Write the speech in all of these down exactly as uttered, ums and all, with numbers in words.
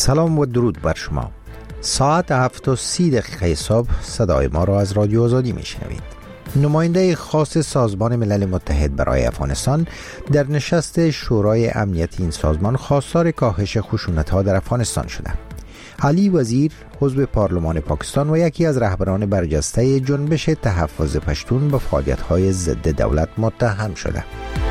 سلام و درود بر شما. ساعت هفت و سی دقیقه صبح صدای ما را از رادیو آزادی میشنوید. نماینده خاص سازمان ملل متحد برای افغانستان در نشست شورای امنیت این سازمان خواستار کاهش خشونت‌ها در افغانستان شده. علی وزیر عضو پارلمان پاکستان و یکی از رهبران برجسته جنبش تحفظ پشتون به فعالیت‌های ضد دولت متهم شده.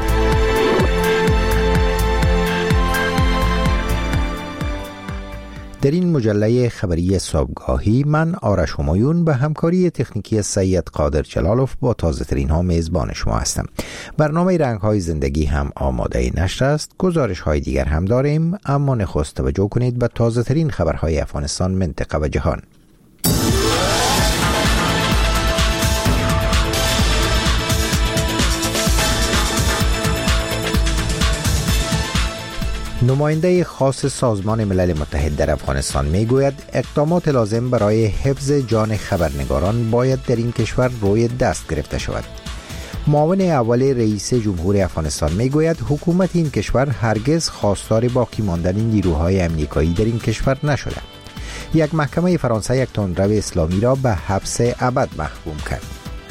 در این مجله خبری صبحگاهی من آرش همایون به همکاری تکنیکی سید قادر جلالوف با تازه ترین ها میزبان شما هستم. برنامه رنگ های زندگی هم آماده نشر است. گزارش های دیگر هم داریم، اما نخست توجه کنید به تازه ترین خبرهای افغانستان، منطقه و جهان. نماینده خاص سازمان ملل متحد در افغانستان می گوید اقدامات لازم برای حفظ جان خبرنگاران باید در این کشور روی دست گرفته شود. معاون اول رئیس جمهور افغانستان می گوید حکومت این کشور هرگز خواستار باقی ماندن نیروهای امریکایی در این کشور نشده. یک محکمه فرانسه یک تندرو اسلامی را به حبس ابد محکوم کرد.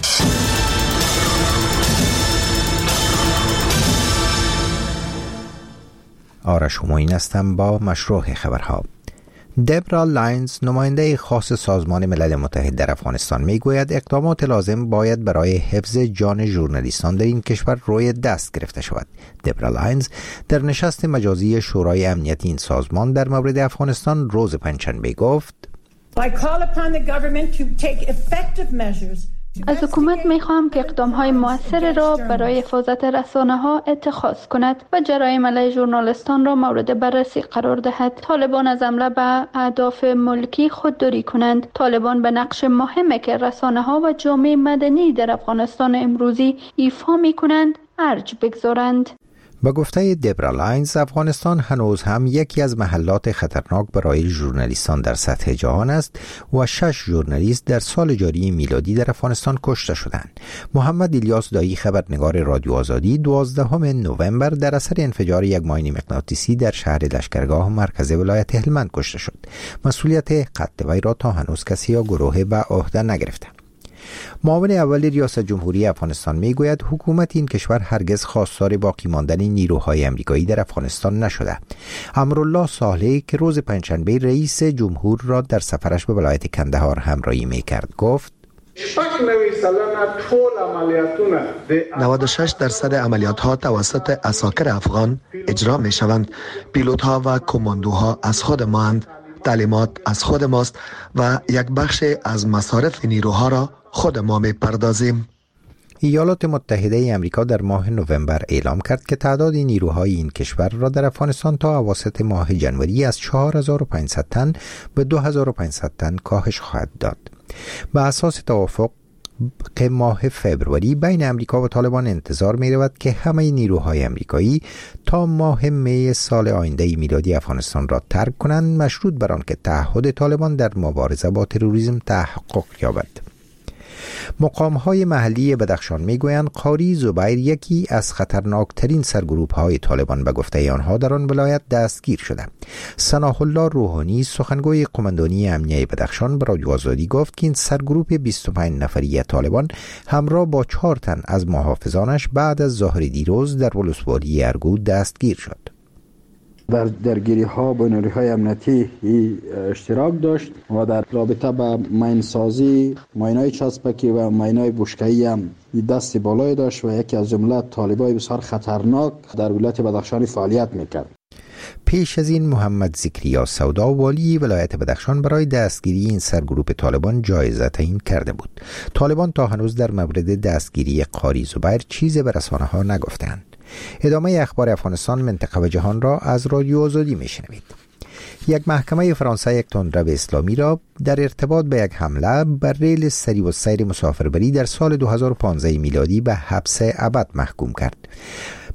آرش همایون هستم با مشروع خبرها. دبرا لاینز، نماینده خاص سازمان ملل متحد در افغانستان، می گوید اقدامات لازم باید برای حفظ جان ژورنالیستان در این کشور روی دست گرفته شود. دبرا لاینز در نشست مجازی شورای امنیت این سازمان در مورد افغانستان روز پنجشنبه گفت: از حکومت میخواهم که اقدامهای مؤثر را برای حفاظت رسانه‌ها اتخاذ کند و جرایم علیه ژورنالیستان را مورد بررسی قرار دهد. طالبان از حمله به اهداف ملکی خودداری کنند. طالبان به نقش مهمی که رسانه‌ها و جامعه مدنی در افغانستان امروزی ایفا می‌کنند ارج بگذارند. با گفته دبرا لاینز، افغانستان هنوز هم یکی از محلات خطرناک برای ژورنالیستان در سطح جهان است و شش ژورنالیست در سال جاری میلادی در افغانستان کشته شدند. محمد الیاس دایی، خبرنگار رادیو آزادی، دوازدهم نوامبر در اثر انفجار یک ماین مغناطیسی در شهر لشکرگاه مرکز ولایت هلمند کشته شد. مسئولیت قتل وی را تا هنوز کسی یا گروه به عهده نگرفته. معاون اول ریاست جمهوری افغانستان می گوید حکومت این کشور هرگز خواستار باقی ماندن نیروهای امریکایی در افغانستان نشده. امرالله صالح که روز پنجشنبه رئیس جمهور را در سفرش به ولایت کندهار همراهی می کرد گفت: نود و شش درصد عملیات ها توسط عساکر افغان اجرا می شوند. پیلوت ها و کماندوها از خود ماند. تعلیمات از خود ماست و یک بخش از مصارف نیروها را خود ما می پردازیم. ایالات متحده امریکا در ماه نوامبر اعلام کرد که تعداد نیروهای این کشور را در افغانستان تا اواسط ماه ژانویه از چهار هزار و پانصد تن به دو هزار و پانصد تن کاهش خواهد داد. به اساس توافق که ماه فبروری بین امریکا و طالبان انتظار می رود که همه نیروهای امریکایی تا ماه می سال آینده میلادی افغانستان را ترک کنند، مشروط بر آن که تعهد طالبان در مبارزه با تروریسم تحقق یابد. مقام‌های محلی بدخشان می‌گویند قاری زبیر یکی از خطرناکترین سرگروه‌های طالبان به گفته آنها در آن ولایت دستگیر شده. ثناء الله روحانی، سخنگوی قماندانی امنیه بدخشان، به رادیو آزادی گفت که این سرگروه بیست و پنج نفری طالبان همراه با چهار تن از محافظانش بعد از ظهر دیروز در ولسوالی ارگو دستگیر شد. در درگیری ها با نیروهای امنیتی اشتراک داشت و در رابطه با ماینسازی، ماینای چسبکی و ماینای بشکه‌ای هم دست بالای داشت و یکی از جمله طالبای بسیار خطرناک در ولایت بدخشان فعالیت میکرد. پیش از این محمد زکریا سودا، والی ولایت بدخشان، برای دستگیری این سرگروه طالبان جایزه تعیین کرده بود. طالبان تا هنوز در مورد دستگیری قاری زبیر چیزی به رسانه‌ها نگفتند. ادامه اخبار افغانستان، منطقه و جهان را از رادیو آزادی میشنوید. یک محکمه فرانسه یک تندرو اسلامی را در ارتباط به یک حمله بر ریل سری و سیر مسافربری در سال دو هزار و پانزده میلادی به حبس ابد محکوم کرد.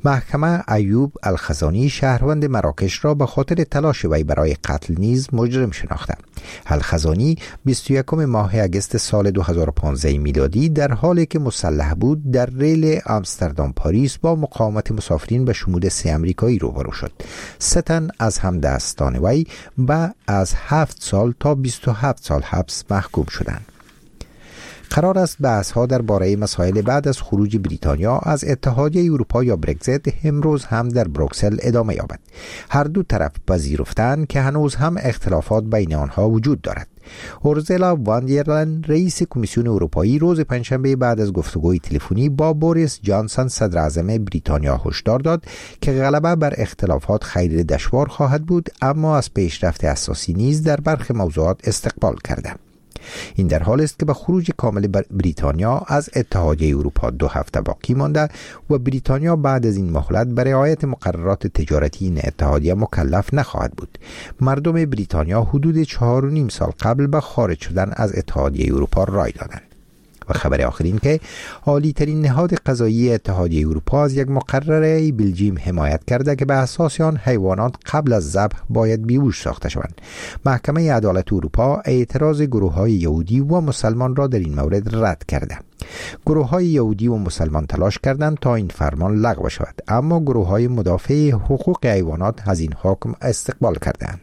محکمه ایوب الخزانی شهروند مراکش را به خاطر تلاش وی برای قتل نیز مجرم شناخته. الخزانی بیست و یکم ماه اگست سال دو هزار و پانزده میلادی در حالی که مسلح بود در ریل آمستردام پاریس با مقاومت مسافرین به شمول سه امریکایی روبرو شد. سه تن از همدستان وی به از هفت سال تا بیست و هفت سال حبس محکوم شدند. قرار است بحث‌ها درباره مسائل بعد از خروج بریتانیا از اتحادیه اروپا یا برگزیت امروز هم در بروکسل ادامه یابد. هر دو طرف پذیرفتند که هنوز هم اختلافات بین آنها وجود دارد. اورزلا وان در لین رئیس کمیسیون اروپایی روز پنجشنبه بعد از گفتگوی تلفنی با بوریس جانسون صدر اعظم بریتانیا هشدار داد که غلبه بر اختلافات خیلی دشوار خواهد بود، اما از پیشرفت اساسی نیز در برخی موضوعات استقبال کرده. این در حال است که به خروج کامل بریتانیا از اتحادیه اروپا دو هفته باقی مانده و بریتانیا بعد از این مهلت به رعایت مقررات تجارتی این اتحادیه مکلف نخواهد بود. مردم بریتانیا حدود چهار و نیم سال قبل به خارج شدن از اتحادیه اروپا رای دادند. و خبر آخر این که عالی ترین نهاد قضایی اتحادیه اروپا از یک مقرره بلژیم حمایت کرده که به اساس آن حیوانات قبل از ذبح باید بیهوش ساخته شوند. محکمه عدالت اروپا اعتراض گروه‌های یهودی و مسلمان را در این مورد رد کرده. گروه‌های یهودی و مسلمان تلاش کردند تا این فرمان لغو شود، اما گروه‌های مدافع حقوق حیوانات از این حکم استقبال کردند.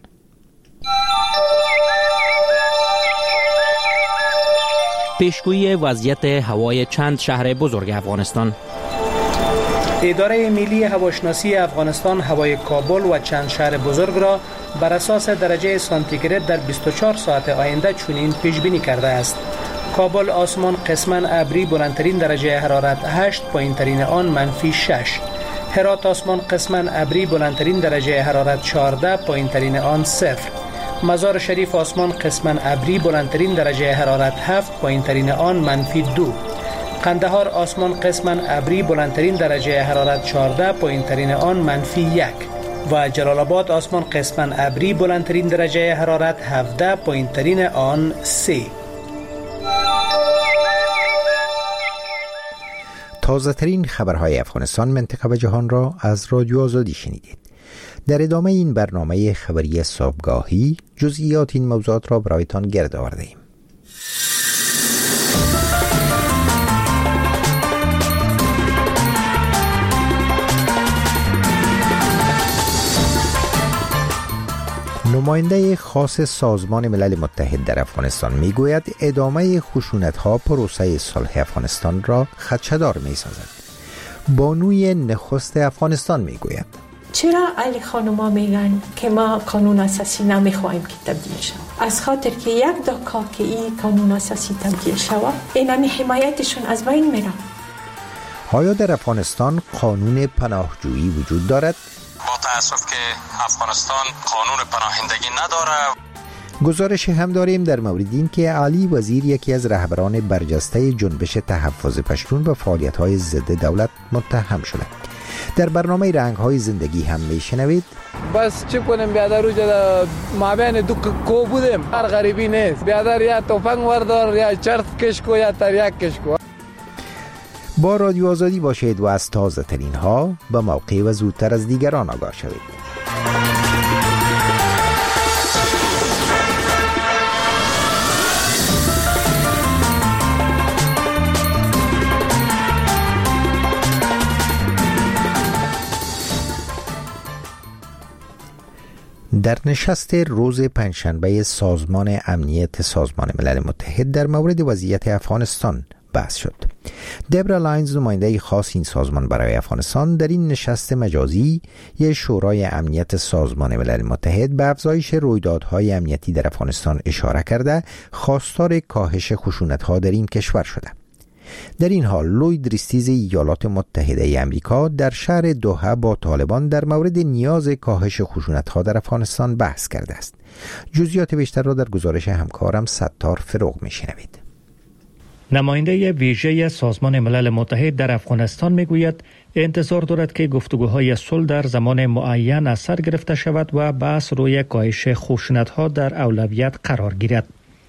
پیشگویی وضعیت هوای چند شهر بزرگ افغانستان. اداره ملی هواشناسی افغانستان هوای کابل و چند شهر بزرگ را بر اساس درجه سانتیگراد در بیست و چهار ساعت آینده چنین پیش بینی کرده است. کابل آسمان قسماً ابری بلندترین درجه حرارت هشت، پایینترین آن منفی شش. هرات آسمان قسماً ابری بلندترین درجه حرارت چهارده، پایینترین آن صفر. مزار شریف آسمان قسماً ابری بلندترین درجه حرارت هفت، پایینترین آن منفی دو. قندهار آسمان قسماً ابری بلندترین درجه حرارت چهارده، پایینترین آن منفی یک. و جلال آباد آسمان قسماً ابری بلندترین درجه حرارت هفده، پایینترین آن سه. تازه ترین خبرهای افغانستان، منطقه و جهان را از رادیو آزادی شنیدید. در ادامه این برنامه خبری صبحگاهی جزئیات این موضوعات را برایتان گرد آورده ایم. نماینده خاص سازمان ملل متحد در افغانستان میگوید ادامه خشونت‌ها پروسه صلح افغانستان را خدشه‌دار می‌سازد. بانوی نخست افغانستان میگوید چرا علی خانوما میگن که ما قانون اساسی نمیخوایم که تبدیل شود؟ از خاطر که یک دکا که این قانون اساسی تبدیل شود اینمی حمایتشون از بین میره. آیا در افغانستان قانون پناهجویی وجود دارد؟ با تأسف که افغانستان قانون پناهندگی نداره. گزارش هم داریم در مورد این که علی وزیر یکی از رهبران برجسته جنبش تحفظ پشتون به فعالیت‌های ضد دولت متهم شده. در برنامه رنگ‌های زندگی هم میشنوید بس چی کنیم بیادر روجا مابین دو کو بودیم، هر غریبی نیست، بیادر یا توفنگ وردار یا چرت کشکو یا تریاک کشکو. با رادیو آزادی باشید و از تازه ترین ها به موقع و زودتر از دیگران آگاه شوید. در نشست روز پنجشنبه سازمان امنیت سازمان ملل متحد در مورد وضعیت افغانستان بحث شد. دبرا لاینز، نماینده خاص این سازمان برای افغانستان، در این نشست مجازی یک شورای امنیت سازمان ملل متحد به افزایش رویدادهای امنیتی در افغانستان اشاره کرده خواستار کاهش خشونت‌ها در این کشور شده. در این حال لوید ریستیز ایالات متحده امریکا در شهر دوحه با طالبان در مورد نیاز کاهش خشونت‌ها در افغانستان بحث کرده است. جزئیات بیشتر را در گزارش همکارم ستار فروغ می‌شنوید. نماینده ویژه سازمان ملل متحد در افغانستان میگوید انتظار دارد که گفتگوهای صلح در زمان معین از سر گرفته شود و بحث روی کاهش خشونت‌ها در اولویت قرار گیرد.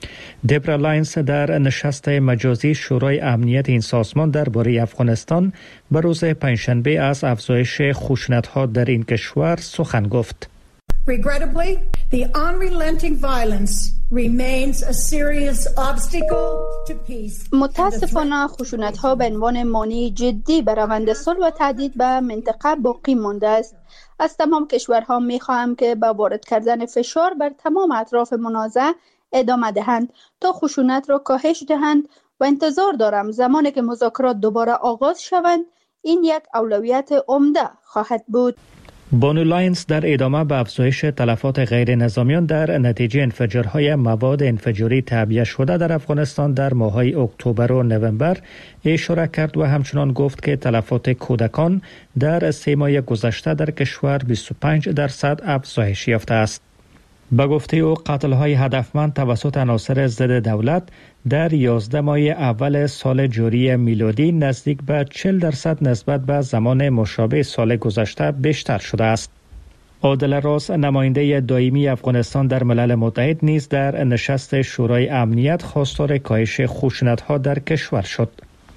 دبرا لاینز در نشست مجازی شورای امنیت این سازمان درباره افغانستان به روز پنجشنبه از افزایش خشونت‌ها در این کشور سخن گفت. Regrettably, the unrelenting violence remains a serious obstacle to peace. متاسفانه خشونت‌ها به عنوان مانع جدی بر روند صلح و تهدید به منطقه باقی مانده است. از تمام کشورها می‌خواهم که با وارد کردن فشار بر تمام اطراف منازعه ادامه دهند تا خشونت را کاهش دهند و انتظار دارم زمانی که مذاکرات دوباره آغاز شوند این یک اولویت عمده خواهد بود. بانو لاینز در ادامه به افزایش تلفات غیر نظامیان در نتیجه انفجارهای مواد انفجاری تعبیه شده در افغانستان در ماه‌های اکتبر و نوامبر اشاره کرد و همچنان گفت که تلفات کودکان در سه ماه گذشته در کشور بیست و پنج درصد افزایش یافته است. به گفته او قتل‌های هدفمند توسط عناصر ضد دولت در یازده ماه اول سال جاری میلادی نزدیک به چهل درصد نسبت به زمان مشابه سال گذشته بیشتر شده است. عادل راس نماینده دائمی افغانستان در ملل متحد نیز در نشست شورای امنیت خواستار کاهش خشونت‌ها در کشور شد.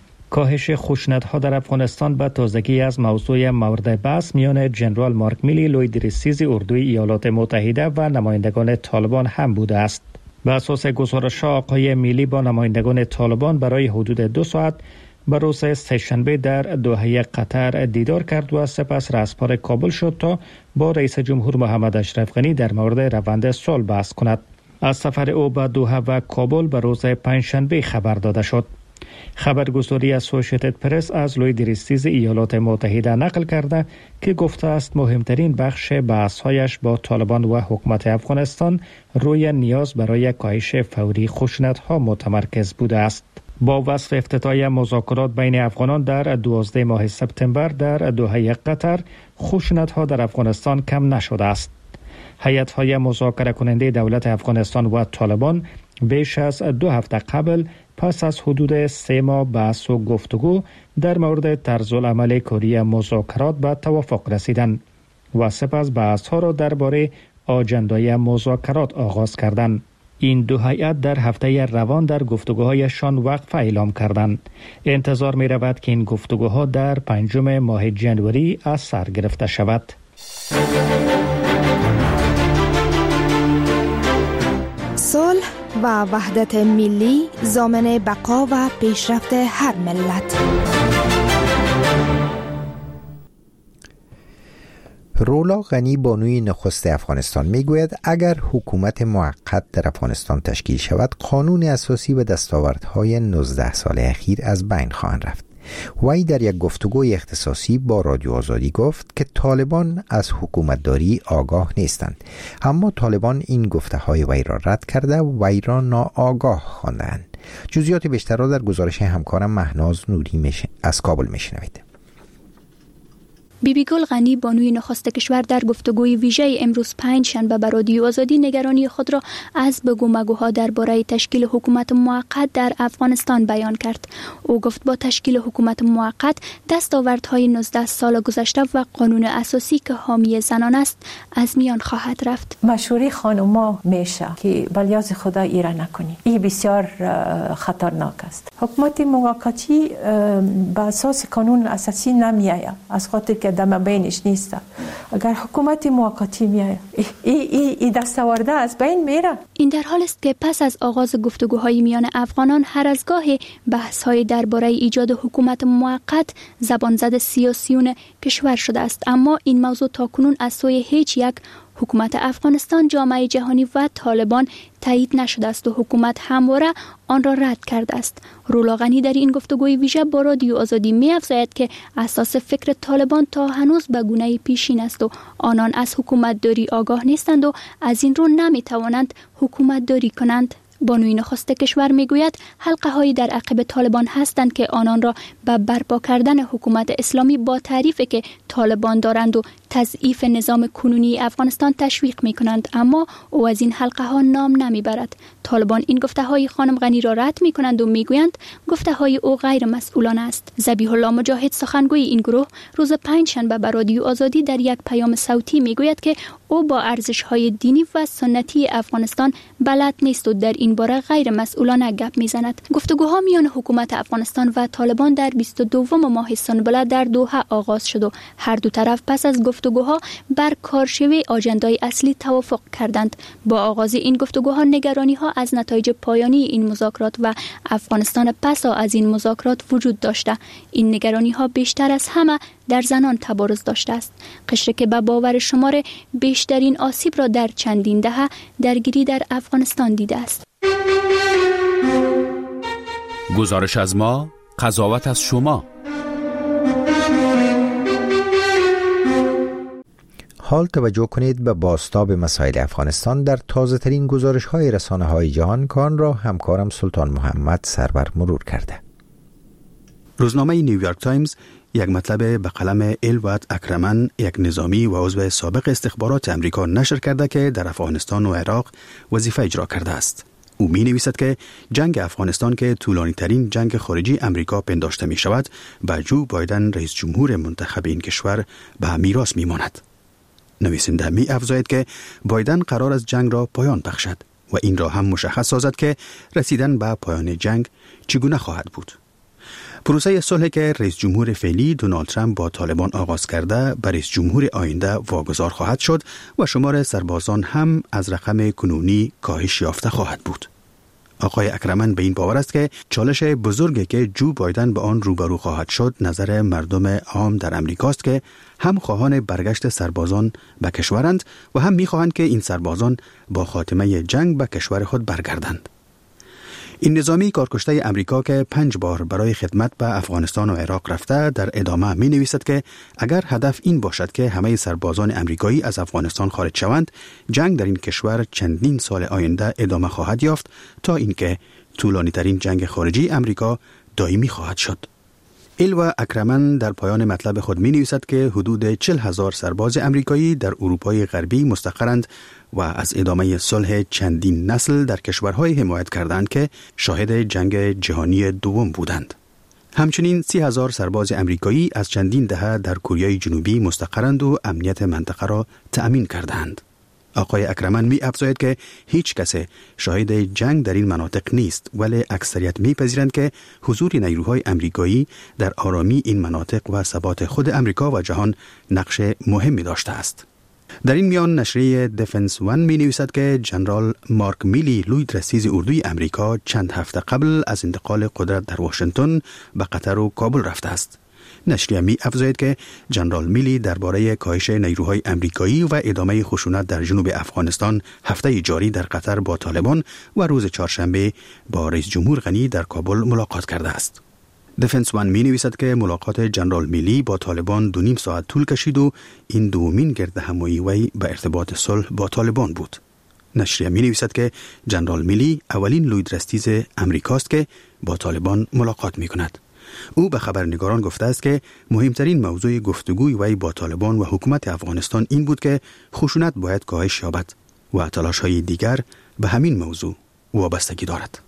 کاهش خشونت‌ها در افغانستان به تازگی از موضوع مورد بحث میان جنرال مارک میلی لوی درستیز اردوی ایالات متحده و نمایندگان طالبان هم بوده است. به اساس گزارش آقای میلی با نمایندگان طالبان برای حدود دو ساعت به روز سه‌شنبه در دوحه قطر دیدار کرد و سپس رهسپار کابل شد تا با رئیس جمهور محمد اشرف غنی در مورد روند صلح بحث کند. از سفر او به دوحه و کابل به روز پنجشنبه خبر داده شد. خبرگزاری اسوسییتد پرس از لوی درستیز ایالات متحده نقل کرده که گفته است مهمترین بخش بحث‌هایش با طالبان و حکومت افغانستان روی نیاز برای کاهش فوری خشونت‌ها متمرکز بوده است. با وصف افتتاح مذاکرات بین افغانان در دوازده ماه سپتامبر در دوحه قطر، خشونت‌ها در افغانستان کم نشده است. هیئت‌های مذاکره کننده دولت افغانستان و طالبان بیش از دو هفته قبل پس از حدود سه ماه بحث و گفتگو در مورد طرز العمل کاری مذاکرات به توافق رسیدند و سپس بحث‌ها را درباره آجندای مذاکرات آغاز کردند. این دو هیئت در هفته روان در گفتگوهایشان وقفه اعلام کردند. انتظار می رود که این گفتگوها در پنجم ماه ژانویه از سر گرفته شود. صلح و وحدت ملی ضامن بقا و پیشرفت هر ملت. رولا غنی بانوی نخست افغانستان میگوید اگر حکومت موقت در افغانستان تشکیل شود قانون اساسی و دستاوردهای نوزده سال اخیر از بین خواهند رفت. وی در یک گفتگوی اختصاصی با رادیو آزادی گفت که طالبان از حکومتداری آگاه نیستند، اما طالبان این گفته های وی را رد کرده و وی را ناآگاه خواندند. جزئیات بیشتر را در گزارش همکارم مهناز نوری میشه از کابل میشنوید. بی بی گل غنی بانوی نخست کشور در گفتگوی ویژه امروز پنج شنبه به رادیو آزادی نگرانی خود را از بگو مگوها درباره تشکیل حکومت موقت در افغانستان بیان کرد. او گفت با تشکیل حکومت موقت دستاوردهای نوزده سال گذشته و قانون اساسی که حامی زنان است از میان خواهد رفت. مشوره خانوما میشه که بلیاز خدا ایره نکنی. این بسیار خطرناک است. حکومت موقتی به اساس قانون اساسی نمیآید، از خاطر که دم بینش نیست. اگر حکومت موقتی میاد این ای ای دستاورده از بین میره. این در حال است که پس از آغاز گفتگوهای میان افغانان هر از گاهی بحث‌های درباره ایجاد حکومت موقت زبان زد سیاسیون کشور شده است، اما این موضوع تاکنون از سوی هیچ یک حکومت افغانستان، جامعه جهانی و طالبان تایید نشده است و حکومت همواره آن را رد کرده است. رولا غنی در این گفتگوی ویژه با رادیو آزادی می‌افزاید که اساس فکر طالبان تا هنوز به گونه پیشین است و آنان از حکومت داری آگاه نیستند و از این رو نمی‌توانند حکومت داری کنند. بانوی نخست کشور میگوید حلقه هایی در عقب طالبان هستند که آنان را به برپا کردن حکومت اسلامی با تعریفی که طالبان دارند و تضعیف نظام کنونی افغانستان تشویق می کنند، اما او از این حلقه ها نام نمی برد. طالبان این گفته های خانم غنی را رد می کنند و می گویند گفته های او غیر مسئولانه است. ذبیح الله مجاهد سخنگوی این گروه روز پنجشنبه به رادیو آزادی در یک پیام صوتی می گوید که او با ارزش های دینی و سنتی افغانستان بلد نیست و در این باره غیر مسئولانه گپ می زند. گفتگوها میان حکومت افغانستان و طالبان در بیست و دو ماه سنبله در دوحه آغاز شد و هر دو طرف پس از گفتگوها بر کارشوی آژندای اصلی توافق کردند. با آغاز این گفتگوها نگرانی ها از نتایج پایانی این مذاکرات و افغانستان پسا از این مذاکرات وجود داشته. این نگرانی ها بیشتر از همه در زنان تبارز داشته است. قشری که به باور شمار بیشترین آسیب را در چندین دهه درگیری در افغانستان دیده است. گزارش از ما، قضاوت از شما. حال توجه کنید به بازتاب مسائل افغانستان در تازه ترین گزارش های رسانه های جهان که آن را همکارم سلطان محمد سرور مرور کرده. روزنامه نیویورک تایمز یک مطلب به قلم الوت اکرمن، یک نظامی و عضو سابق استخبارات امریکا نشر کرده که در افغانستان و عراق وظیفه اجرا کرده است. او می نویسد که جنگ افغانستان که طولانی ترین جنگ خارجی امریکا پنداشته می شود، به جو بایدن رئیس جمهور منتخب این کشور به میراث می ماند. نویسنده می افزاید که بایدن قرار است جنگ را پایان بخشد و این را هم مشخص سازد که رسیدن به پایان جنگ چگونه خواهد بود. پروسه صلح که رئیس جمهور فعلی دونالد ترامپ با طالبان آغاز کرده بر رئیس جمهور آینده واگذار خواهد شد و شمار سربازان هم از رقم کنونی کاهش یافته خواهد بود. آقای اکرمن به این باور است که چالش بزرگی که جو بایدن به آن روبرو خواهد شد نظر مردم عام در امریکاست که هم خواهان برگشت سربازان به کشورند و هم می‌خواهند که این سربازان با خاتمه جنگ به کشور خود برگردند. این نظامی کارکشته امریکا که پنج بار برای خدمت به افغانستان و عراق رفته در ادامه می نویسد که اگر هدف این باشد که همه سربازان امریکایی از افغانستان خارج شوند، جنگ در این کشور چندین سال آینده ادامه خواهد یافت تا اینکه طولانی ترین جنگ خارجی امریکا دائمی خواهد شد. الوا اکرمن در پایان مطلب خود می نویسد که حدود چهل هزار سرباز امریکایی در اروپای غربی مستقرند و از ادامه صلح چندین نسل در کشورهای حمایت کردند که شاهد جنگ جهانی دوم بودند. همچنین سی هزار سرباز امریکایی از چندین دهه در کره جنوبی مستقرند و امنیت منطقه را تأمین کردند. آقای اکرمن می افزاید که هیچ کس شاهد جنگ در این مناطق نیست، ولی اکثریت می پذیرند که حضور نیروهای امریکایی در آرامی این مناطق و ثبات خود امریکا و جهان نقش مهمی داشته است. در این میان نشریه دیفنس ون می نویسد که جنرال مارک میلی، لوی درستیز اردوی امریکا، چند هفته قبل از انتقال قدرت در واشنگتن به قطر و کابل رفته است. نشریه می افزاید که جنرال میلی درباره کاهش نیروهای امریکایی و ادامه خشونت در جنوب افغانستان هفته جاری در قطر با طالبان و روز چهارشنبه با رئیس جمهور غنی در کابل ملاقات کرده است. دیفنس ون می نویسد که ملاقات جنرال میلی با طالبان دو نیم ساعت طول کشید و این دومین گرد همایی وی به ارتباط صلح با طالبان بود. نشریه می نویسد که جنرال میلی اولین لوی درستیز امریکاست که با طالبان ملاقات می کند. او به خبرنگاران گفته است که مهمترین موضوع گفتگوی وی با طالبان و حکومت افغانستان این بود که خشونت باید کاهش یابد و تلاش‌های دیگر به همین موضوع وابستگی دارد.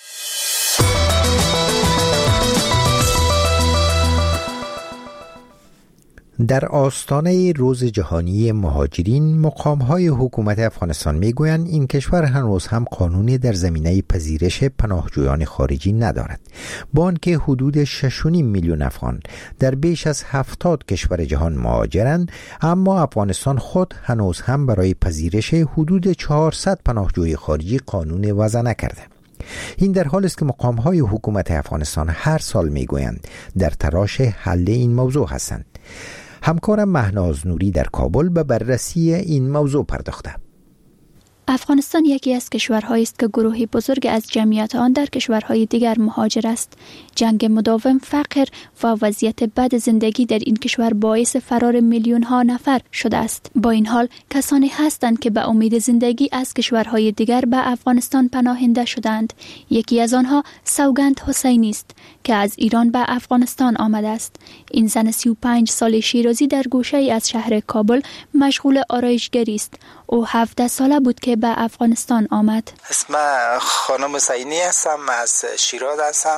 در آستانه روز جهانی مهاجرین، مقام‌های حکومت افغانستان می‌گویند این کشور هنوز هم قانونی در زمینه پذیرش پناهجویان خارجی ندارد. با آنکه حدود شش و نیم میلیون افغان در بیش از هفتاد کشور جهان مهاجرند، اما افغانستان خود هنوز هم برای پذیرش حدود چهارصد پناهجوی خارجی قانون وضع نکرده. این در حالی است که مقام‌های حکومت افغانستان هر سال می‌گویند در تلاش حل این موضوع هستند. همکارم مهناز نوری در کابل به بررسی این موضوع پرداخته. افغانستان یکی از کشورهایی است که گروهی بزرگ از جمعیت آن در کشورهای دیگر مهاجر است. جنگ مداوم، فقر و وضعیت بد زندگی در این کشور باعث فرار میلیون ها نفر شده است. با این حال کسانی هستند که به امید زندگی از کشورهای دیگر به افغانستان پناهنده شدند. یکی از آنها سوگند حسینی است. که از ایران به افغانستان آمده است. این زن سی و پنج ساله شیرازی در گوشه ای از شهر کابل مشغول آرایشگری است. او هفده ساله بود که به افغانستان آمد. اسم خانم حسینی هستم، از شیراز هستم.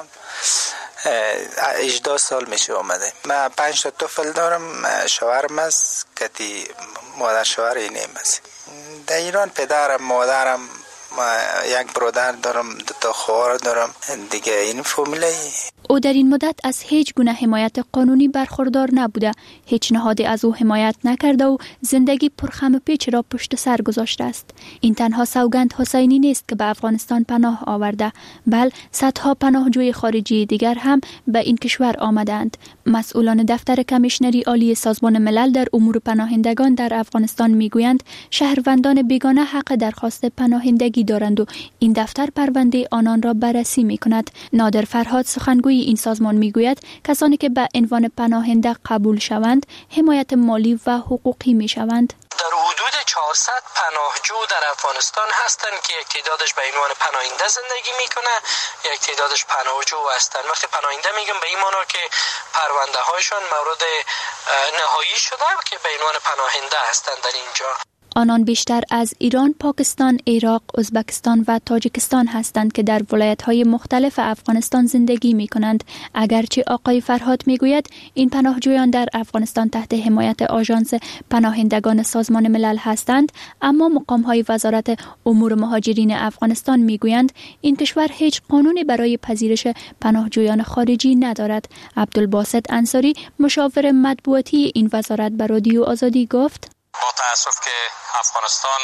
هجده سال میشه آمده. من پنج تا طفل دارم، شوهرم است که مادر شوهر اینم است. در ایران پدرم، مادرم، یک برادر دارم، دو تا خواهر دارم دیگه. این فامیلی. او در این مدت از هیچ گونه حمایت قانونی برخوردار نبوده، هیچ نهادی از او حمایت نکرده و زندگی پرخم و پیچ را پشت سر گذاشته است. این تنها سوگند حسینی نیست که به افغانستان پناه آورده، بل صدها پناهجوی خارجی دیگر هم به این کشور آمدند. مسئولان دفتر کمیشنری عالی سازمان ملل در امور پناهندگان در افغانستان میگویند شهروندان بیگانه حق درخواست پناهندگی دارند و این دفتر پرونده آنان را بررسی میکند. نادر فرهاد سخنگوی این سازمان میگوید کسانی که به عنوان پناهنده قبول شوند حمایت مالی و حقوقی میشوند. در حدود چهارصد پناهجو در افغانستان هستند که یک تعدادش به عنوان پناهنده زندگی میکنه، یک تعدادش پناهجو هستند. وقتی پناهنده میگم به این معنی که پرونده هایشان مورد نهایی شده که به عنوان پناهنده هستند در اینجا. آنان بیشتر از ایران، پاکستان، عراق، ازبکستان و تاجیکستان هستند که در ولایت‌های مختلف افغانستان زندگی می‌کنند. اگرچه آقای فرهاد می‌گوید این پناهجویان در افغانستان تحت حمایت آژانس پناهندگان سازمان ملل هستند، اما مقام‌های وزارت امور مهاجرین افغانستان می‌گویند این کشور هیچ قانونی برای پذیرش پناهجویان خارجی ندارد. عبدالباسط انصاری، مشاور مطبوعاتی این وزارت، به رادیو آزادی گفت: با تاسف که افغانستان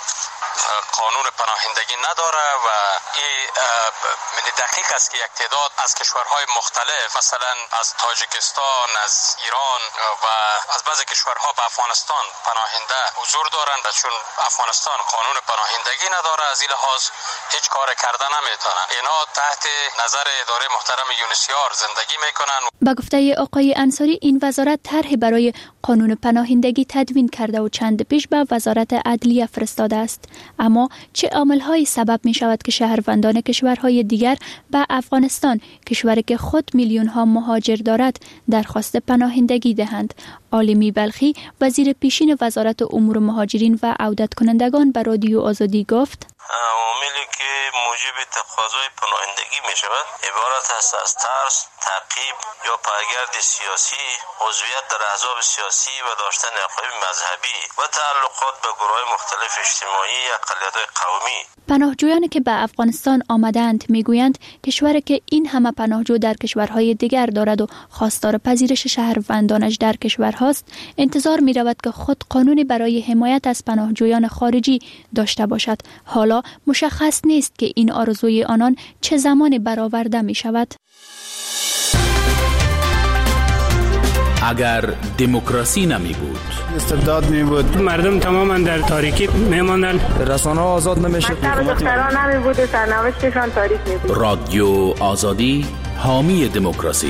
قانون پناهندگی نداره و این دقیق است که یک تعداد از کشورهای مختلف، مثلا از تاجیکستان، از ایران و از بعضی کشورها به افغانستان پناهنده حضور دارند، چون افغانستان قانون پناهندگی نداره، از این لحاظ هیچ کار کرده نمیتونن. اینا تحت نظر اداره محترم یونیسیار زندگی میکنن. با گفته آقای انصاری، این وزارت طرح برای قانون پناهندگی تدوین کرده و چند پیش به وزارت عدلیه فرستاده است. اما چه عامل‌هایی سبب می شود که شهروندان کشورهای دیگر به افغانستان، کشوری که خود میلیون‌ها مهاجر دارد، درخواست پناهندگی دهند؟ عالمی بلخی، وزیر پیشین وزارت امور مهاجرین و عودت کنندگان، به رادیو آزادی گفت: عاملی که موجب تقاضای پناهندگی می شود عبارت است از ترس، تعقیب یا پایگرد سیاسی، عضویت در احزاب سیاسی و داشتن عقاید مذهبی و تعلقات به گروه‌های مختلف اجتماعی یا اقلیت‌های قومی. پناهجویانی که به افغانستان آمدند میگویند کشوری که این همه پناهجو در کشورهای دیگر دارد و خواستار پذیرش شهروندانش در کشورهاست، انتظار می رود که خود قانونی برای حمایت از پناهجویان خارجی داشته باشد. حالا مشخص نیست که این آرزوی آنان چه زمانی برآورده می شود. اگر دموکراسی نمی بود، استبداد می بود، مردم تماما در تاریکی می ماندن، رسانه آزاد نمی شد، دختران نمی بود و سرنوشتشان تاریک می بود. رادیو آزادی، حامی دموکراسی.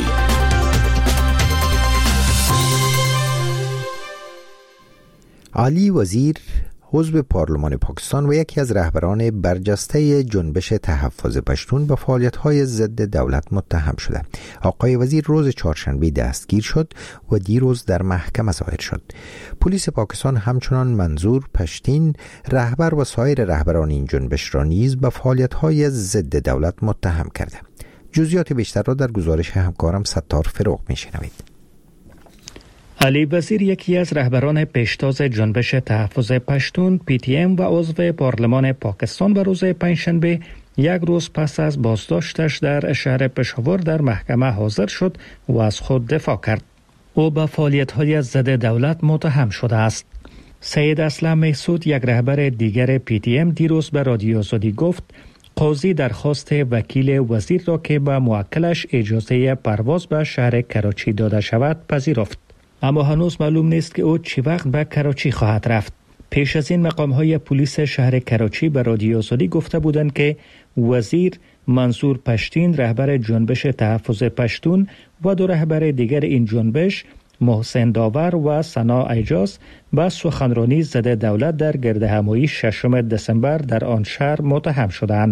علی وزیر، عضو پارلمان پاکستان و یکی از رهبران برجسته جنبش تحفظ پشتون، به فعالیت‌های ضد دولت متهم شده. آقای وزیر روز چهارشنبه دستگیر شد و دیروز در محکمه ظاهر شد. پلیس پاکستان همچنان منظور پشتین، رهبر و سایر رهبران این جنبش را نیز به فعالیت‌های ضد دولت متهم کرده. جزئیات بیشتر را در گزارش همکارم ستار فروغ می‌شنوید. علی وزیر، یکی از رهبران پیشتاز جنبش تحفظ پشتون پی تی ام و عضو پارلمان پاکستان، به روز پنجشنبه یک روز پس از بازداشتش در شهر پشاور در محکمه حاضر شد و از خود دفاع کرد. او به فعالیت‌های ضد دولت متهم شده است. سید اسلم محسود، یک رهبر دیگر پی تی ام، دیروز به رادیو آزادی گفت قاضی درخواست وکیل وزیر را که به موکلش اجازه پرواز به شهر کراچی داده شود پذیرفت. اما هنوز معلوم نیست که او چی وقت به کراچی خواهد رفت. پیش از این مقام‌های پلیس شهر کراچی به رادیو آزادی گفته بودند که وزیر منصور پشتین، رهبر جنبش تحفظ پشتون، و دو رهبر دیگر این جنبش، محسن داور و ثنا ایجاز، به سخنرانی ضد دولت در گردهمایی ششم دسامبر در آن شهر متهم شدند.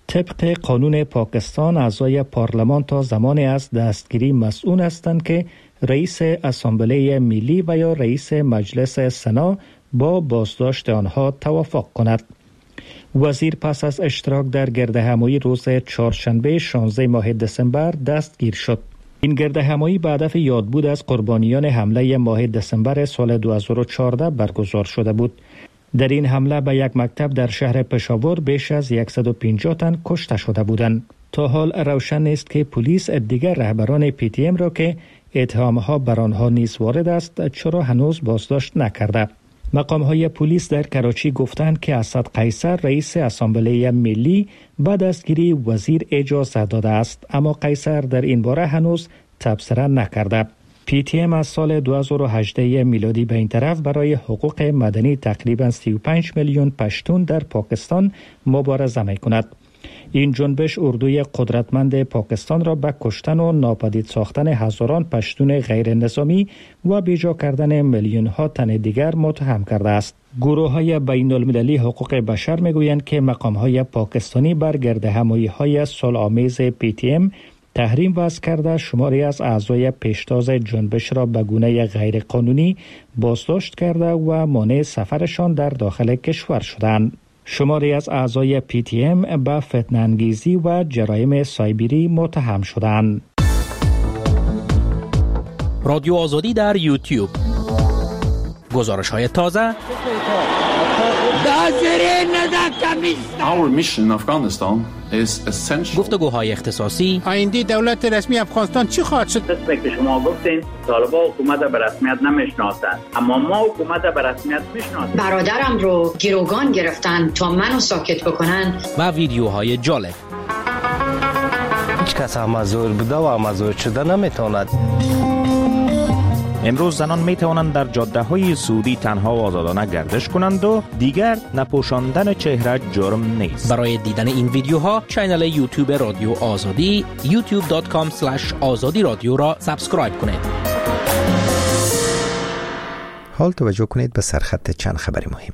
طبق قانون پاکستان اعضای پارلمان تا زمانی از دستگیری مسئول هستند که رئیس اسامبله ملی و یا رئیس مجلس سنا با بازداشت آنها توافق کند. وزیر پس از اشتراک در گردهمایی روز چهارشنبه شانزده ماه دسامبر دستگیر شد. این گردهمایی به هدف یادبود از قربانیان حمله ماه دسامبر سال دو هزار و چهارده برگزار شده بود. در این حمله به یک مکتب در شهر پشاور بیش از صد و پنجاه تن کشته شده بودند. تا حال روشن نیست که پلیس دیگر رهبران پی تی ام را که اتهامها بر آنها نیز وارد است چرا هنوز بازداشت نکرده. مقام‌های پلیس در کراچی گفتند که اسد قیصر رئیس اسامبله ملی به دستگیری وزیر اجازه داده است، اما قیصر در این باره هنوز تبصره نکرده. پی تی ام از سال دو هزار و هجده میلادی به این طرف برای حقوق مدنی تقریباً سی و پنج میلیون پشتون در پاکستان مبارزه می‌کند. این جنبش اردوی قدرتمند پاکستان را به کشتن و ناپدید ساختن هزاران پشتون غیر نظامی و بیجا کردن میلیون ها تن دیگر متهم کرده است. گروه های بین المللی حقوق بشر میگویند که مقام های پاکستانی بر گردهمایی های صلح‌آمیز پی تی ام تحریم وضع کرده شماری از اعضای پیشتاز جنبش را به گونه غیر قانونی بازداشت کرده و مانع سفرشان در داخل کشور شدند. شماری از اعضای پی تی ام به فتنه‌انگیزی و جرایم سایبری متهم شدند. رادیو آزادی در یوتیوب. گزارش های تازه. Our mission in Afghanistan is essential. گفتگوهای اختصاصی. آینده دولت رسمی افغانستان چی خواهد شد؟ قسمی که شما گفتین طالبان حکومت به رسمیت نمیشناسند، اما ما حکومت به رسمیت میشناسیم. برادرم رو گروگان گرفتن تا منو ساکت بکنن. و ویدیوهای جالب. هیچ کس امازور بوده و امازور شده نمیتواند. امروز زنان می توانند در جاده های سعودی تنها و آزادانه گردش کنند و دیگر نپوشاندن چهره جرم نیست. برای دیدن این ویدیوها کانال یوتیوب رادیو آزادی یوتیوب دات کام اسلش آزادی رادیو را سابسکرایب کنید. حال توجه کنید به سرخط چند خبر مهم.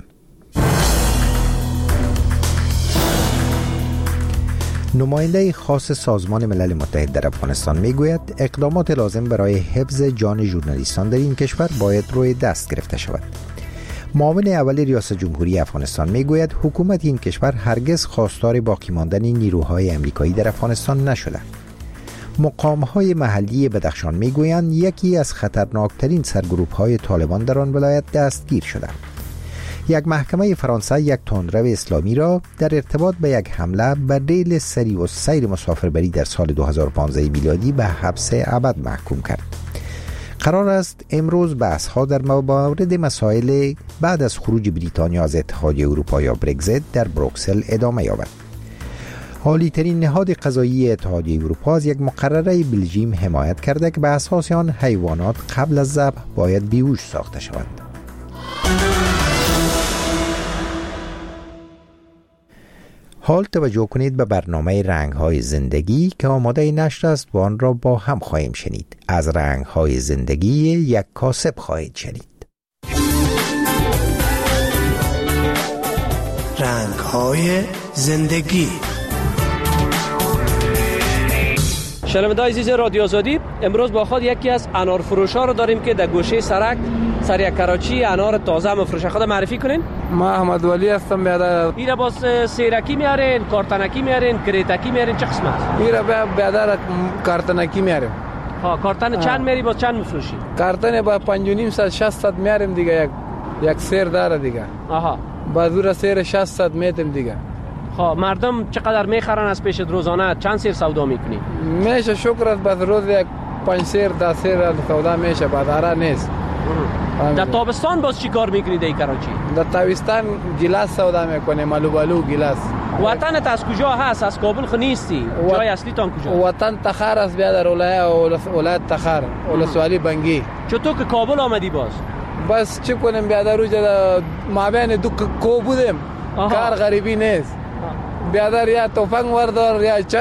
نماینده خاص سازمان ملل متحد در افغانستان میگوید اقدامات لازم برای حفظ جان ژورنالیستان در این کشور باید روی دست گرفته شود. معاون اول ریاست جمهوری افغانستان میگوید حکومت این کشور هرگز خواستار باقی ماندن نیروهای امریکایی در افغانستان نشده. مقام‌های محلی بدخشان میگویند یکی از خطرناکترین سرگروه‌های طالبان در آن ولایت دستگیر شده. یک محکمه فرانسه یک تندرو اسلامی را در ارتباط به یک حمله بر ریل سری و سیر مسافربری در سال دو هزار و پانزده میلادی به حبس ابد محکوم کرد. قرار است امروز بحث‌ها در مورد مسائل بعد از خروج بریتانیا از اتحادیه اروپا یا برگزیت در بروکسل ادامه یابد. عالی ترین نهاد قضایی اتحادیه اروپا از یک مقرره بلژیم حمایت کرده که به اساس آن حیوانات قبل از ذبح باید بیهوش ساخته شوند. حال توجه کنید به برنامه رنگ‌های زندگی که آماده نشر است و آن را با هم خواهیم شنید. از رنگ‌های زندگی یک کاسب خواهید شنید. رنگ‌های زندگی. شنونده‌های عزیز رادیو آزادی، امروز با خود یکی از انار فروش‌ها رو داریم که در گوشه سرک سر کراچی انار تازه مفروشه. خود معرفی کنین. ما احمد ولی هستم. بیادر ایره باز سیرکی میارین، کارتنکی میارین، کریتکی میارین، چه قسمت؟ ایره بیادر کارتنکی میاریم. ها کارتن چند میاری باز چند مفروشی؟ کارتن با پنج و نیم صد شصت میاریم دیگه. یک یک سیر داره دیگه. آها. بازور سیر شصت میتیم دیگه. ها مردم چقدر میخرن از پیش روزانه؟ چند سیر سودا میکنی؟ میشه شکر است بس روز یک پنج سیر ده سیر سودا میشه، بازار نیست. در تابستان باز چی کار میکنی در کراچی؟ در تابستان گلاس سودا میکنیم، آلو بالو گلاس. وطنت از کجا هست؟ از کابل خو نیستی؟ جای اصلی تان کجا؟ وطن تخار است بیادر، ولایت ولایت تخار، ولسوالی بنگی. چطور که کابل آمدی باز؟ بس چی کنیم بیادر، روز ما بین دو کو بودیم. کار غریبی نیست بیادر، یا تفنگ وردار یا چرت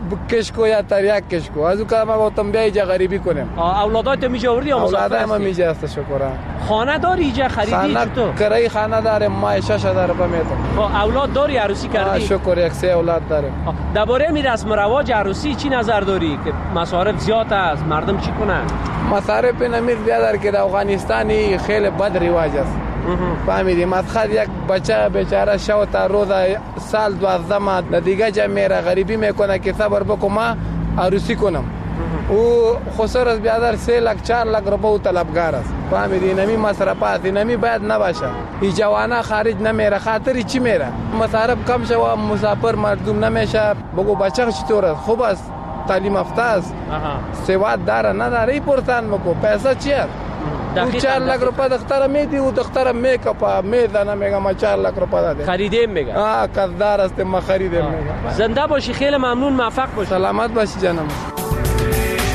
کشکو یا تریاک کشکو از اون کار ما گفتم بیا اینجا غریبی کنیم. اولادات میجا آوردی یا مسافر هستی؟ اولادای ما میجا است شکر. خانه داری اینجا خریدی چطور؟ کرای خانه داریم ما شش هزار روپیه میتونم. اولاد داری عروسی کردی؟ شکر یک سه اولاد داریم. درباره می رسم و رواج عروسی چی نظر داری که مصارف زیاد است مردم چی کنن؟ مصارف نمیر بیادر که در افغانستانی خیلی بد رواج است. فهمیدی مدخل یک بچه بیچاره شو تا روز سال دوازده ماه دیگه جا میره غریبی میکنه که صبر بکو ما عروسی کنم. او خسر از بیادر سه لک چهار لک روپیه طلبگار است. فهمیدی نمی مصرفات نمی باید نباشه. این جوانا خارج نمیره خاطری چی میره؟ مصارف کم شو مسافر مردم نمیشه. بگو بچه چطور است؟ خوب است. تعلیم یافته است. سواد داره نداره ای پرسان بکو پیسه چیه؟ او چهار لک روپیه دختر میدی و دختر میکاپ میزنه میگه ما چهار لک روپیه داده. خریدیم میگه. آه قدردان است ما خریدیم میگه. زنده باشی خیلی ممنون موفق باشی. سلامت باشی جانم.